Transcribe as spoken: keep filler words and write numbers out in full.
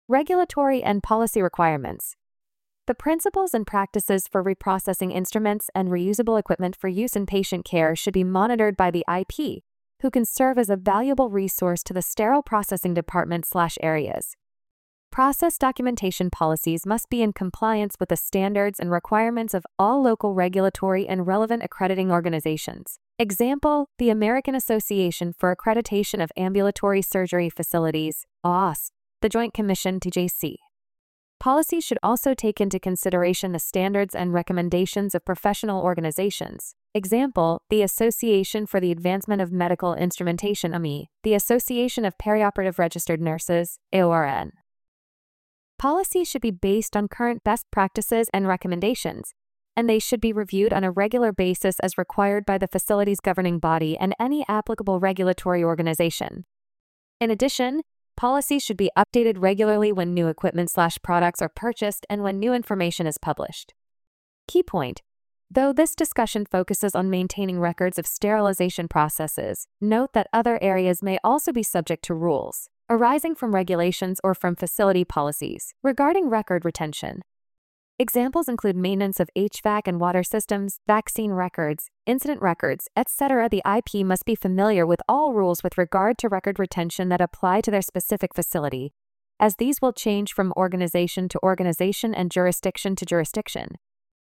Regulatory and policy requirements. The principles and practices for reprocessing instruments and reusable equipment for use in patient care should be monitored by the I P, who can serve as a valuable resource to the sterile processing department slash areas. Process documentation policies must be in compliance with the standards and requirements of all local regulatory and relevant accrediting organizations. Example, the American Association for Accreditation of Ambulatory Surgery Facilities, A A S, the Joint Commission to J C. Policies should also take into consideration the standards and recommendations of professional organizations. Example, the Association for the Advancement of Medical Instrumentation A M I, the Association of Perioperative Registered Nurses, A O R N. Policies should be based on current best practices and recommendations, and they should be reviewed on a regular basis as required by the facility's governing body and any applicable regulatory organization. In addition, policies should be updated regularly when new equipment/products are purchased and when new information is published. Key point: though this discussion focuses on maintaining records of sterilization processes, note that other areas may also be subject to rules arising from regulations or from facility policies regarding record retention. Examples include maintenance of H V A C and water systems, vaccine records, incident records, et cetera. The I P must be familiar with all rules with regard to record retention that apply to their specific facility, as these will change from organization to organization and jurisdiction to jurisdiction.